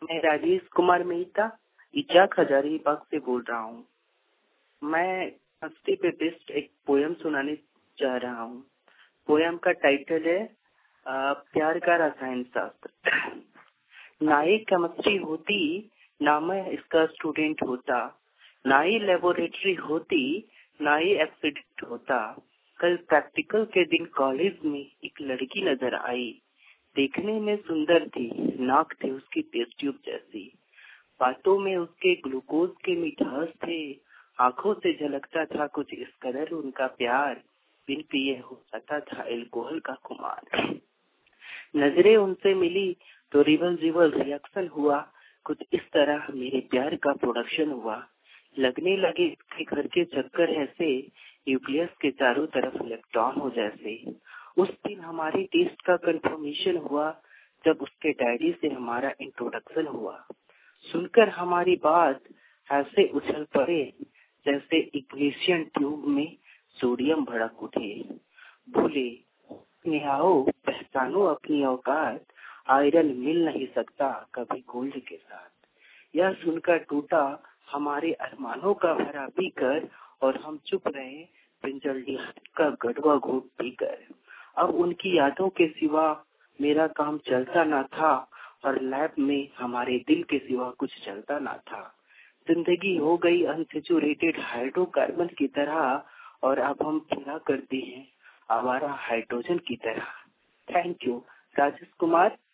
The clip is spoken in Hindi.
मैं राजेश कुमार मेहता इजाक हजारीबाग से बोल रहा हूँ। मैं हफ्ते पे बेस्ट एक पोयम सुनाने जा रहा हूँ। पोयम का टाइटल है प्यार का रसायन शास्त्र। ना ही केमिस्ट्री होती ना मैं इसका स्टूडेंट होता, ना ही लेबोरेटरी होती ना ही एक्सीडेंट होता। कल प्रैक्टिकल के दिन कॉलेज में एक लड़की नजर आई। देखने में सुंदर थी, नाक थे उसकी टेस्ट ट्यूब जैसी, बातों में उसके ग्लूकोज के मिठास थे, आंखों से झलकता था कुछ इस कदर उनका प्यार, बिन पिए हो जाता था एल्कोहल का खुमार। नजरें उनसे मिली तो रिवर्सिबल रिएक्शन हुआ, कुछ इस तरह मेरे प्यार का प्रोडक्शन हुआ। लगने लगे कि घर के चक्कर ऐसे, न्यूक्लियस के चारों तरफ इलेक्ट्रॉन हो जैसे। उस दिन हमारे टेस्ट का कंफर्मेशन हुआ जब उसके डैडी से हमारा इंट्रोडक्शन हुआ। सुनकर हमारी बात ऐसे उछल पड़े जैसे इग्निशन ट्यूब में सोडियम भड़क उठे। बोले आओ पहचानो अपनी औकात, आयरन मिल नहीं सकता कभी गोल्ड के साथ। यह सुनकर टूटा हमारे अरमानों का भरा पीकर, और हम चुप रहे पिंजल्डी का गढ़वा घूट पीकर। अब उनकी यादों के सिवा मेरा काम चलता ना था, और लैब में हमारे दिल के सिवा कुछ चलता ना था। जिंदगी हो गई अनसेचुरेटेड हाइड्रोकार्बन की तरह, और अब हम फिरा करते हैं आवारा हाइड्रोजन की तरह। Thank you. राजेश कुमार,